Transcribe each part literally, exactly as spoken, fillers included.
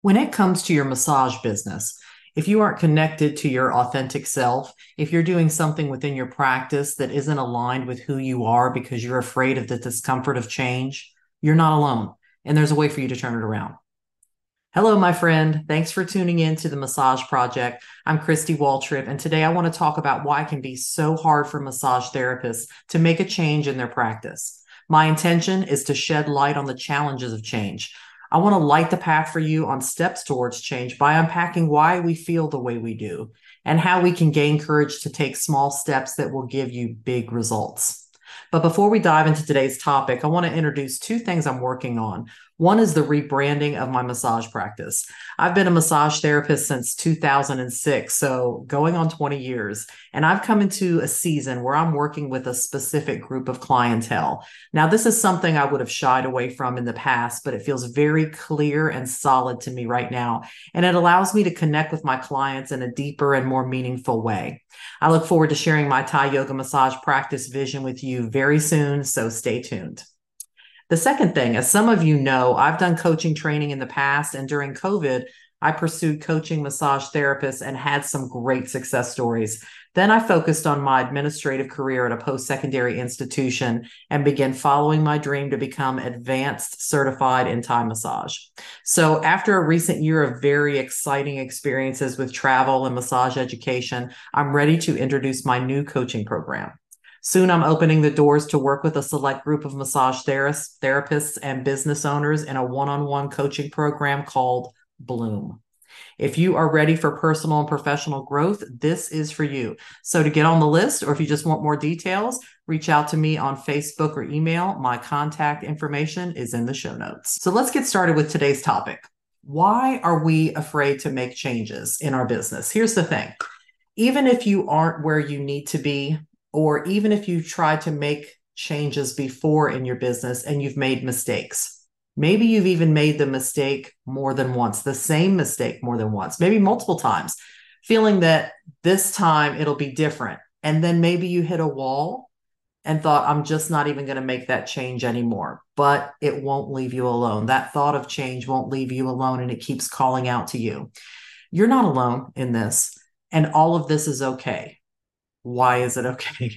When it comes to your massage business, if you aren't connected to your authentic self, if you're doing something within your practice that isn't aligned with who you are because you're afraid of the discomfort of change, you're not alone. And there's a way for you to turn it around. Hello, my friend. Thanks for tuning in to the Massage Project. I'm Christy Waltrip, and today I want to talk about why it can be so hard for massage therapists to make a change in their practice. My intention is to shed light on the challenges of change. I want to light the path for you on steps towards change by unpacking why we feel the way we do and how we can gain courage to take small steps that will give you big results. But before we dive into today's topic, I want to introduce two things I'm working on. One is the rebranding of my massage practice. I've been a massage therapist since two thousand six, so going on twenty years. And I've come into a season where I'm working with a specific group of clientele. Now, this is something I would have shied away from in the past, but it feels very clear and solid to me right now. And it allows me to connect with my clients in a deeper and more meaningful way. I look forward to sharing my Thai yoga massage practice vision with you very soon, so stay tuned. The second thing, as some of you know, I've done coaching training in the past, and during COVID, I pursued coaching massage therapists and had some great success stories. Then I focused on my administrative career at a post-secondary institution and began following my dream to become advanced certified in Thai massage. So after a recent year of very exciting experiences with travel and massage education, I'm ready to introduce my new coaching program. Soon I'm opening the doors to work with a select group of massage therapists and business owners in a one-on-one coaching program called Bloom. If you are ready for personal and professional growth, this is for you. So to get on the list, or if you just want more details, reach out to me on Facebook or email. My contact information is in the show notes. So let's get started with today's topic. Why are we afraid to make changes in our business? Here's the thing. Even if you aren't where you need to be, or even if you tried to make changes before in your business and you've made mistakes, maybe you've even made the mistake more than once, the same mistake more than once, maybe multiple times, feeling that this time it'll be different. And then maybe you hit a wall and thought, I'm just not even going to make that change anymore. But it won't leave you alone. That thought of change won't leave you alone, and it keeps calling out to you. You're not alone in this, and all of this is okay. Why is it okay?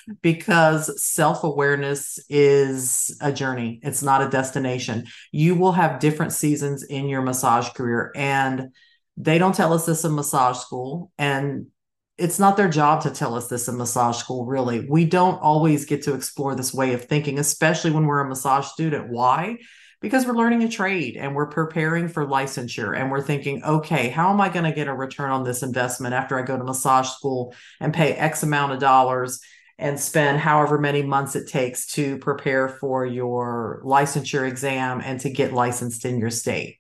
Because self-awareness is a journey. It's not a destination. You will have different seasons in your massage career, and they don't tell us this in massage school, and it's not their job to tell us this in massage school, really. We don't always get to explore this way of thinking, especially when we're a massage student. Why? Because we're learning a trade and we're preparing for licensure, and we're thinking, okay, how am I going to get a return on this investment after I go to massage school and pay X amount of dollars and spend however many months it takes to prepare for your licensure exam and to get licensed in your state.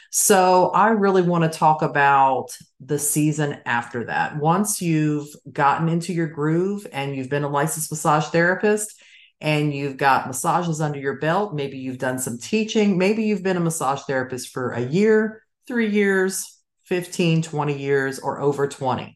So I really want to talk about the season after that. Once you've gotten into your groove and you've been a licensed massage therapist, and you've got massages under your belt, maybe you've done some teaching, maybe you've been a massage therapist for a year, three years, fifteen, twenty years, or over twenty.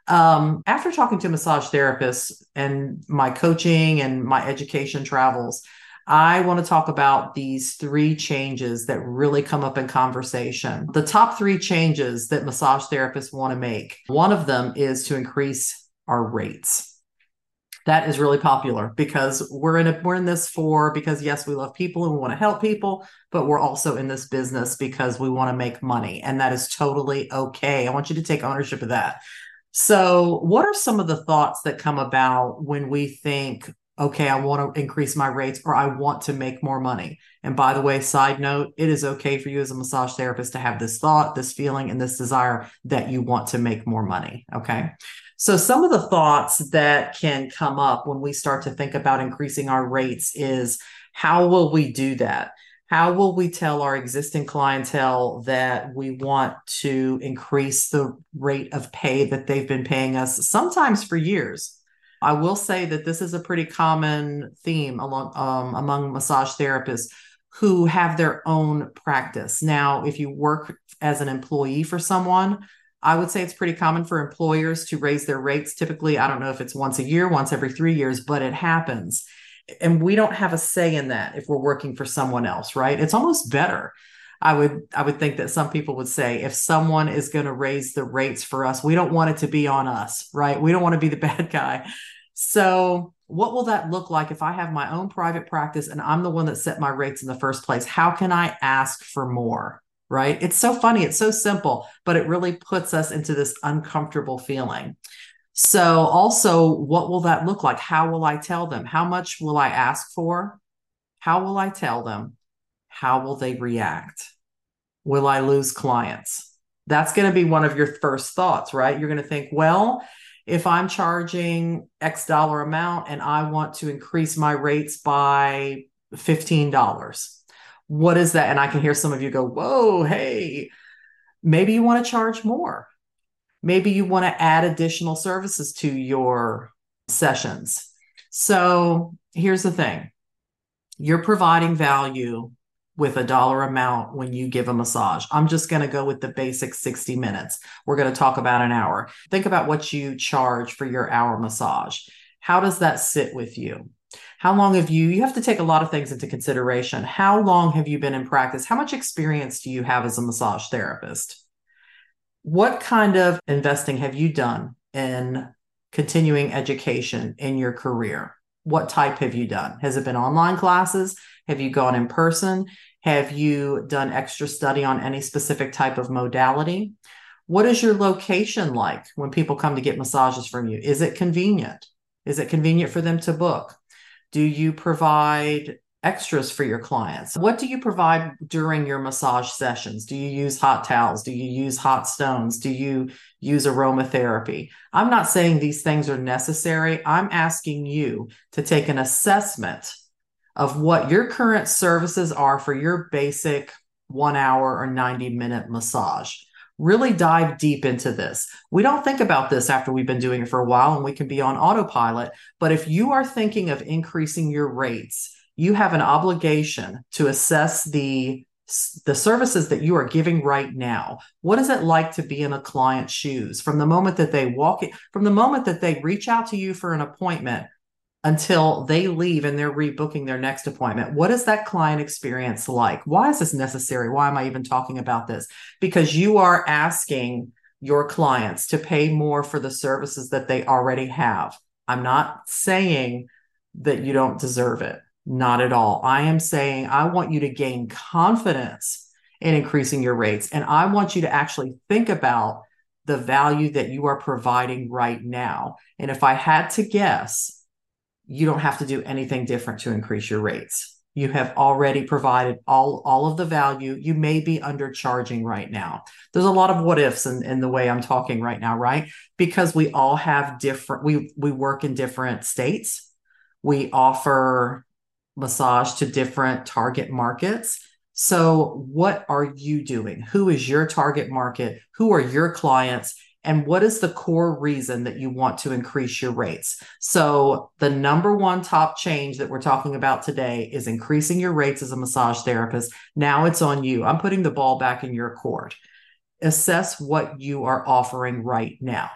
Um, after talking to massage therapists and my coaching and my education travels, I want to talk about these three changes that really come up in conversation. The top three changes that massage therapists want to make. One of them is to increase our rates. That is really popular because we're in a, we're in this for, because yes, we love people and we want to help people, but we're also in this business because we want to make money. And that is totally okay. I want you to take ownership of that. So what are some of the thoughts that come about when we think, okay, I want to increase my rates, or I want to make more money? And by the way, side note, it is okay for you as a massage therapist to have this thought, this feeling, and this desire that you want to make more money. Okay. So some of the thoughts that can come up when we start to think about increasing our rates is, how will we do that? How will we tell our existing clientele that we want to increase the rate of pay that they've been paying us, sometimes for years? I will say that this is a pretty common theme along, um, among massage therapists who have their own practice. Now, if you work as an employee for someone, I would say it's pretty common for employers to raise their rates. Typically, I don't know if it's once a year, once every three years, but it happens. And we don't have a say in that if we're working for someone else, right? It's almost better. I would I would think that some people would say if someone is going to raise the rates for us, we don't want it to be on us, right? We don't want to be the bad guy. So what will that look like if I have my own private practice and I'm the one that set my rates in the first place? How can I ask for more? Right? It's so funny. It's so simple, but it really puts us into this uncomfortable feeling. So also, what will that look like? How will I tell them? How much will I ask for? How will I tell them? How will they react? Will I lose clients? That's going to be one of your first thoughts, right? You're going to think, well, if I'm charging X dollar amount and I want to increase my rates by fifteen dollars, what is that? And I can hear some of you go, whoa, hey, maybe you want to charge more. Maybe you want to add additional services to your sessions. So here's the thing. You're providing value with a dollar amount when you give a massage. I'm just going to go with the basic sixty minutes. We're going to talk about an hour. Think about what you charge for your hour massage. How does that sit with you? How long have you, you have to take a lot of things into consideration. How long have you been in practice? How much experience do you have as a massage therapist? What kind of investing have you done in continuing education in your career? What type have you done? Has it been online classes? Have you gone in person? Have you done extra study on any specific type of modality? What is your location like when people come to get massages from you? Is it convenient? Is it convenient for them to book? Do you provide extras for your clients? What do you provide during your massage sessions? Do you use hot towels? Do you use hot stones? Do you use aromatherapy? I'm not saying these things are necessary. I'm asking you to take an assessment of what your current services are for your basic one hour or ninety minute massage. Really dive deep into this. We don't think about this after we've been doing it for a while and we can be on autopilot. But if you are thinking of increasing your rates, you have an obligation to assess the, the services that you are giving right now. What is it like to be in a client's shoes from the moment that they walk in, from the moment that they reach out to you for an appointment until they leave and they're rebooking their next appointment? What is that client experience like? Why is this necessary? Why am I even talking about this? Because you are asking your clients to pay more for the services that they already have. I'm not saying that you don't deserve it. Not at all. I am saying I want you to gain confidence in increasing your rates. And I want you to actually think about the value that you are providing right now. And if I had to guess, you don't have to do anything different to increase your rates. You have already provided all, all of the value. You may be undercharging right now. There's a lot of what ifs in, in the way I'm talking right now, right? Because we all have different, we, we work in different states. We offer massage to different target markets. So what are you doing? Who is your target market? Who are your clients? And what is the core reason that you want to increase your rates? So the number one top change that we're talking about today is increasing your rates as a massage therapist. Now it's on you. I'm putting the ball back in your court. Assess what you are offering right now.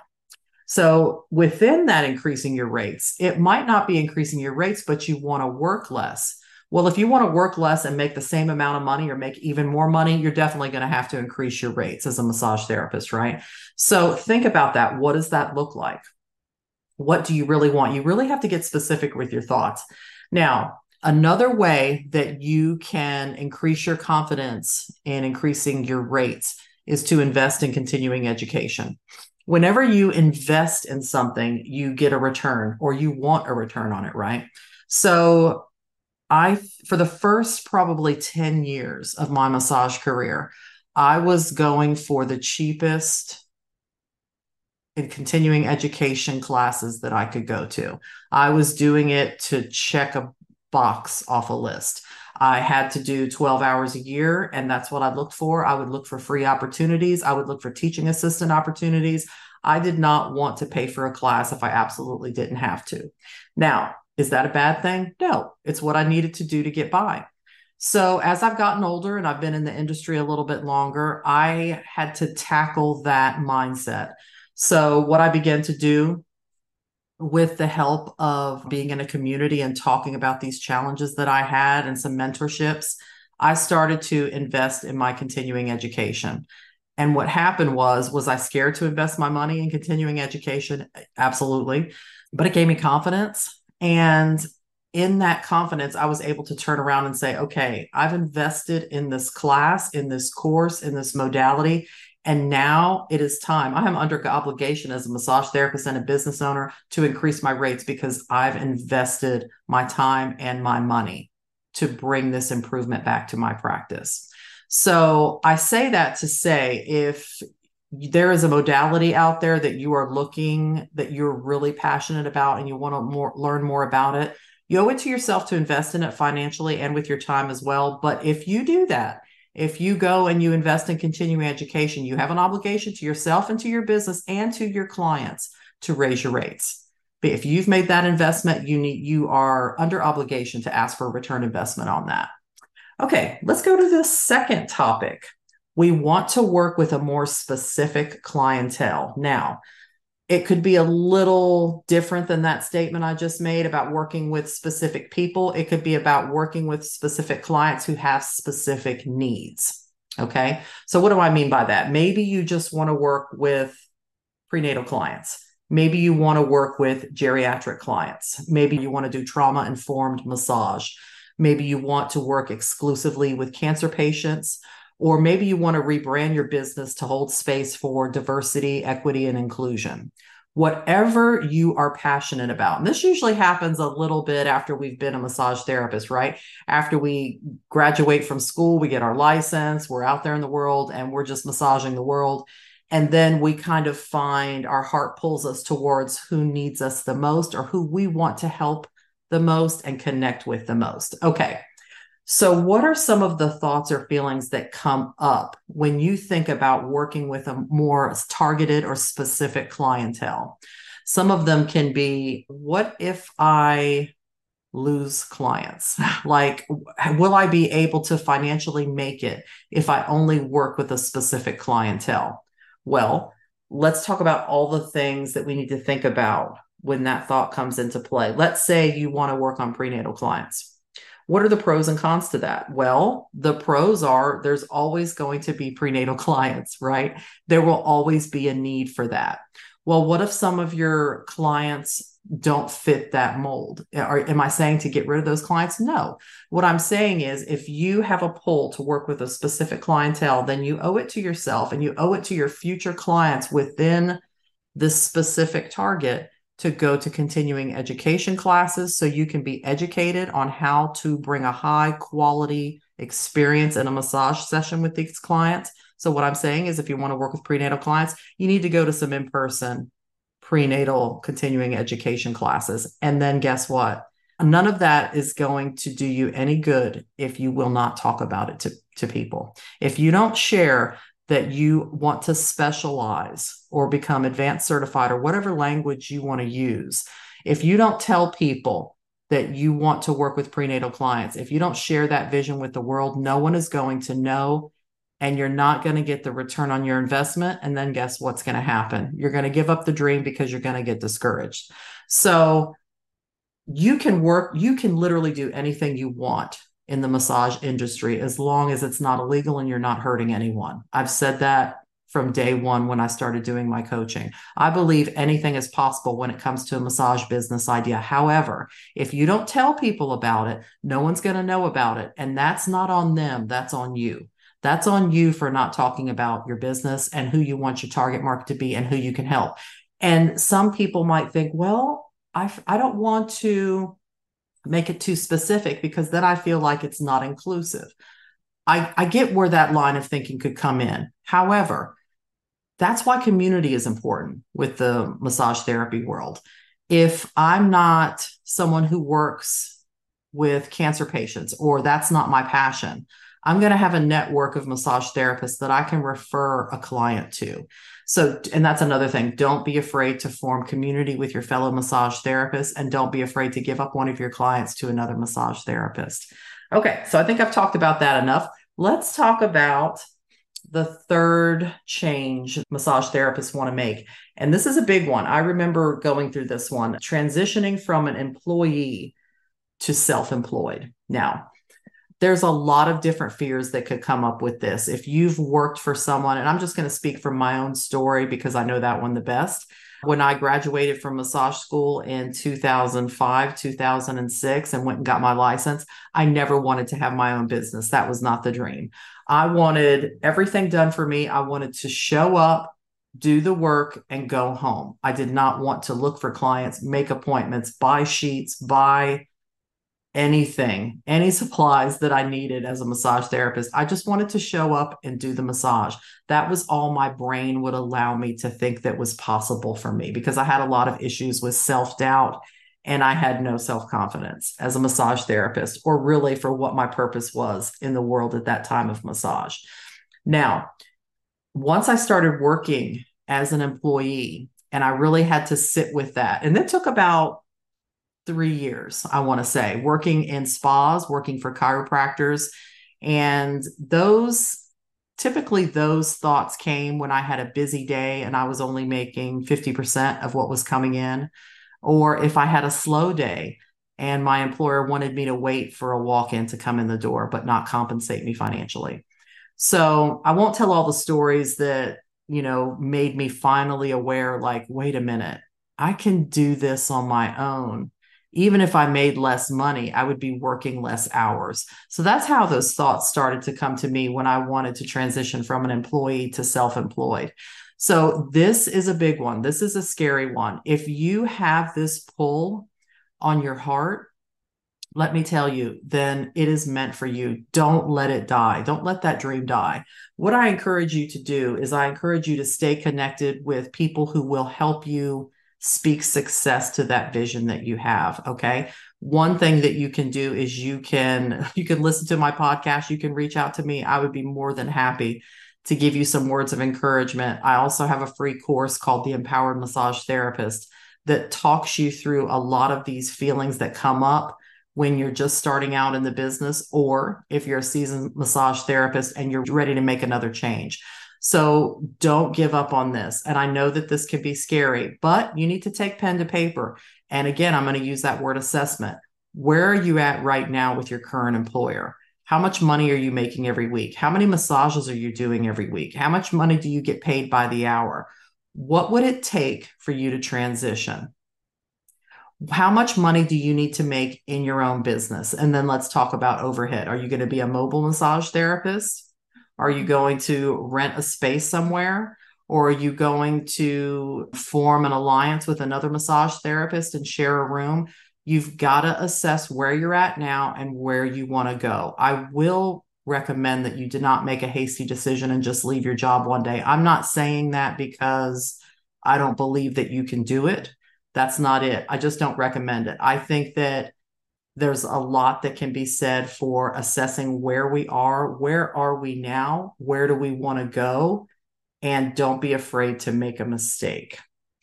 So within that increasing your rates, it might not be increasing your rates, but you want to work less. Well, if you want to work less and make the same amount of money or make even more money, you're definitely going to have to increase your rates as a massage therapist, right? So think about that. What does that look like? What do you really want? You really have to get specific with your thoughts. Now, another way that you can increase your confidence in increasing your rates is to invest in continuing education. Whenever you invest in something, you get a return or you want a return on it, right? So I, for the first probably ten years of my massage career, I was going for the cheapest in continuing education classes that I could go to. I was doing it to check a box off a list. I had to do twelve hours a year, and that's what I looked for. I would look for free opportunities. I would look for teaching assistant opportunities. I did not want to pay for a class if I absolutely didn't have to. Now, is that a bad thing? No, it's what I needed to do to get by. So as I've gotten older and I've been in the industry a little bit longer, I had to tackle that mindset. So what I began to do with the help of being in a community and talking about these challenges that I had and some mentorships, I started to invest in my continuing education. And what happened was, was I scared to invest my money in continuing education? Absolutely. But it gave me confidence. And in that confidence, I was able to turn around and say, okay, I've invested in this class, in this course, in this modality. And now it is time. I am under obligation as a massage therapist and a business owner to increase my rates because I've invested my time and my money to bring this improvement back to my practice. So I say that to say, if there is a modality out there that you are looking, that you're really passionate about and you want to more, learn more about it, you owe it to yourself to invest in it financially and with your time as well. But if you do that, if you go and you invest in continuing education, you have an obligation to yourself and to your business and to your clients to raise your rates. But if you've made that investment, you need, you are under obligation to ask for a return investment on that. Okay, let's go to the second topic. We want to work with a more specific clientele. Now, it could be a little different than that statement I just made about working with specific people. It could be about working with specific clients who have specific needs. Okay, so what do I mean by that? Maybe you just want to work with prenatal clients. Maybe you want to work with geriatric clients. Maybe you want to do trauma-informed massage. Maybe you want to work exclusively with cancer patients, or maybe you want to rebrand your business to hold space for diversity, equity, and inclusion. Whatever you are passionate about. And this usually happens a little bit after we've been a massage therapist, right? After we graduate from school, we get our license, we're out there in the world, and we're just massaging the world. And then we kind of find our heart pulls us towards who needs us the most or who we want to help the most and connect with the most. Okay. So what are some of the thoughts or feelings that come up when you think about working with a more targeted or specific clientele? Some of them can be, what if I lose clients? Like, will I be able to financially make it if I only work with a specific clientele? Well, let's talk about all the things that we need to think about when that thought comes into play. Let's say you want to work on prenatal clients. What are the pros and cons to that? Well, the pros are there's always going to be prenatal clients, right? There will always be a need for that. Well, what if some of your clients don't fit that mold? Or am I saying to get rid of those clients? No. What I'm saying is if you have a pull to work with a specific clientele, then you owe it to yourself and you owe it to your future clients within this specific target to go to continuing education classes so you can be educated on how to bring a high quality experience in a massage session with these clients. So what I'm saying is if you want to work with prenatal clients, you need to go to some in-person prenatal continuing education classes. And then guess what? None of that is going to do you any good if you will not talk about it to, to people. If you don't share that you want to specialize or become advanced certified or whatever language you want to use, if you don't tell people that you want to work with prenatal clients, if you don't share that vision with the world, no one is going to know, and you're not going to get the return on your investment. And then guess what's going to happen? You're going to give up the dream because you're going to get discouraged. So you can work, you can literally do anything you want in the massage industry as long as it's not illegal and you're not hurting anyone. I've said that from day one when I started doing my coaching. I believe anything is possible when it comes to a massage business idea. However, if you don't tell people about it, no one's going to know about it. And that's not on them. That's on you. That's on you for not talking about your business and who you want your target market to be and who you can help. And some people might think, well, I, I don't want to make it too specific because then I feel like it's not inclusive. I, I get where that line of thinking could come in. However, that's why community is important with the massage therapy world. If I'm not someone who works with cancer patients, or that's not my passion, I'm going to have a network of massage therapists that I can refer a client to. So, and that's another thing. Don't be afraid to form community with your fellow massage therapists, and don't be afraid to give up one of your clients to another massage therapist. Okay, so I think I've talked about that enough. Let's talk about the third change massage therapists want to make. And this is a big one. I remember going through this one, transitioning from an employee to self-employed. Now, there's a lot of different fears that could come up with this. If you've worked for someone, and I'm just going to speak from my own story because I know that one the best. When I graduated from massage school in two thousand five, two thousand six, and went and got my license, I never wanted to have my own business. That was not the dream. I wanted everything done for me. I wanted to show up, do the work, and go home. I did not want to look for clients, make appointments, buy sheets, buy anything, any supplies that I needed as a massage therapist. I just wanted to show up and do the massage. That was all my brain would allow me to think that was possible for me, because I had a lot of issues with self-doubt and I had no self-confidence as a massage therapist, or really for what my purpose was in the world at that time of massage. Now, once I started working as an employee, and I really had to sit with that, and that took about three years, I want to say, working in spas, working for chiropractors. And those, typically those thoughts came when I had a busy day and I was only making fifty percent of what was coming in, or if I had a slow day and my employer wanted me to wait for a walk-in to come in the door, but not compensate me financially. So I won't tell all the stories that, you know, made me finally aware, like, wait a minute, I can do this on my own. Even if I made less money, I would be working less hours. So that's how those thoughts started to come to me when I wanted to transition from an employee to self-employed. So this is a big one. This is a scary one. If you have this pull on your heart, let me tell you, then it is meant for you. Don't let it die. Don't let that dream die. What I encourage you to do is I encourage you to stay connected with people who will help you speak success to that vision that you have. Okay. One thing that you can do is you can, you can listen to my podcast. You can reach out to me. I would be more than happy to give you some words of encouragement. I also have a free course called The Empowered Massage Therapist that talks you through a lot of these feelings that come up when you're just starting out in the business, or if you're a seasoned massage therapist and you're ready to make another change. So don't give up on this. And I know that this can be scary, but you need to take pen to paper. And again, I'm going to use that word assessment. Where are you at right now with your current employer? How much money are you making every week? How many massages are you doing every week? How much money do you get paid by the hour? What would it take for you to transition? How much money do you need to make in your own business? And then let's talk about overhead. Are you going to be a mobile massage therapist? Are you going to rent a space somewhere? Or are you going to form an alliance with another massage therapist and share a room? You've got to assess where you're at now and where you want to go. I will recommend that you do not make a hasty decision and just leave your job one day. I'm not saying that because I don't believe that you can do it. That's not it. I just don't recommend it. I think that there's a lot that can be said for assessing where we are. Where are we now? Where do we want to go? And don't be afraid to make a mistake.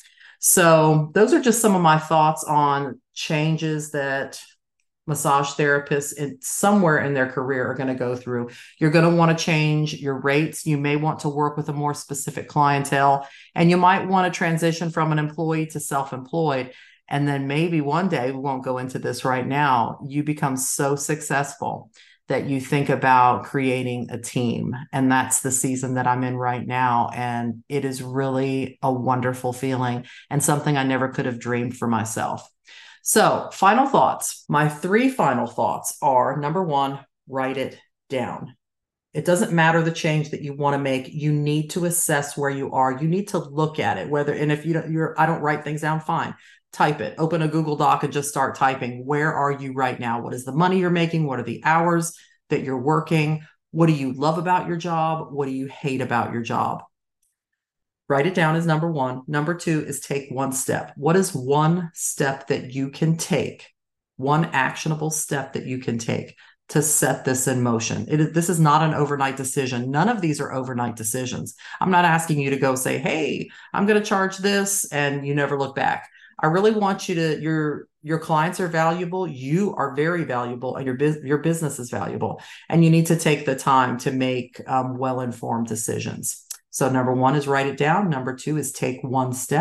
So those are just some of my thoughts on changes that massage therapists in somewhere in their career are going to go through. You're going to want to change your rates. You may want to work with a more specific clientele, and you might want to transition from an employee to self-employed. And then maybe one day, we won't go into this right now, you become so successful that you think about creating a team. And that's the season that I'm in right now. And it is really a wonderful feeling and something I never could have dreamed for myself. So, final thoughts. My three final thoughts are, number one, write it down. It doesn't matter the change that you want to make. You need to assess where you are. You need to look at it, whether, and if you don't, you're, I don't write things down, fine. Type it, open a Google Doc and just start typing. Where are you right now? What is the money you're making? What are the hours that you're working? What do you love about your job? What do you hate about your job? Write it down as number one. Number two is take one step. What is one step that you can take? One actionable step that you can take to set this in motion. It is, this is not an overnight decision. None of these are overnight decisions. I'm not asking you to go say, hey, I'm going to charge this, and you never look back. I really want you to, your, your clients are valuable. You are very valuable, and your, bu- your business is valuable. And you need to take the time to make um, well-informed decisions. So number one is write it down. Number two is take one step.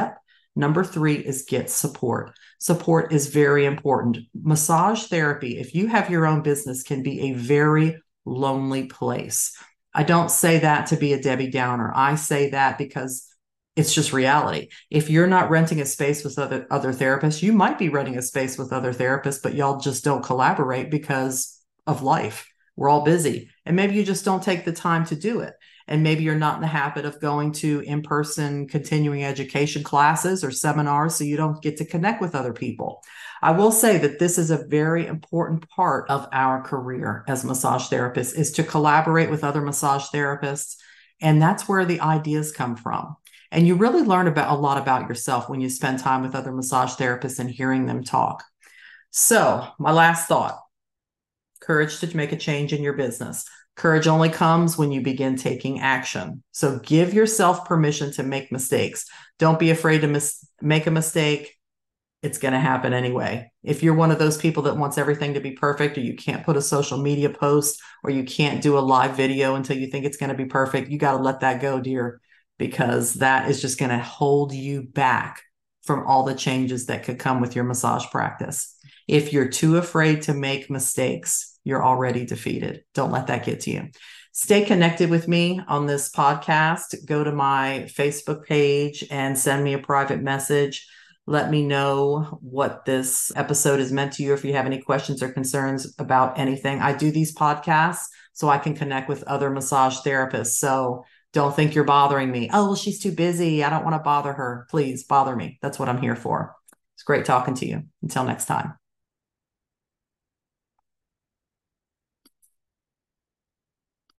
Number three is get support. Support is very important. Massage therapy, if you have your own business, can be a very lonely place. I don't say that to be a Debbie Downer. I say that because it's just reality. If you're not renting a space with other, other therapists, you might be renting a space with other therapists, but y'all just don't collaborate because of life. We're all busy. And maybe you just don't take the time to do it. And maybe you're not in the habit of going to in-person continuing education classes or seminars, so you don't get to connect with other people. I will say that this is a very important part of our career as massage therapists, is to collaborate with other massage therapists. And that's where the ideas come from. And you really learn about a lot about yourself when you spend time with other massage therapists and hearing them talk. So my last thought, courage to make a change in your business. Courage only comes when you begin taking action. So give yourself permission to make mistakes. Don't be afraid to mis- make a mistake. It's going to happen anyway. If you're one of those people that wants everything to be perfect, or you can't put a social media post, or you can't do a live video until you think it's going to be perfect, you got to let that go, dear, because that is just going to hold you back from all the changes that could come with your massage practice. If you're too afraid to make mistakes, you're already defeated. Don't let that get to you. Stay connected with me on this podcast. Go to my Facebook page and send me a private message. Let me know what this episode has meant to you. If you have any questions or concerns about anything, I do these podcasts so I can connect with other massage therapists. So don't think you're bothering me. Oh, well, she's too busy. I don't want to bother her. Please bother me. That's what I'm here for. It's great talking to you. Until next time.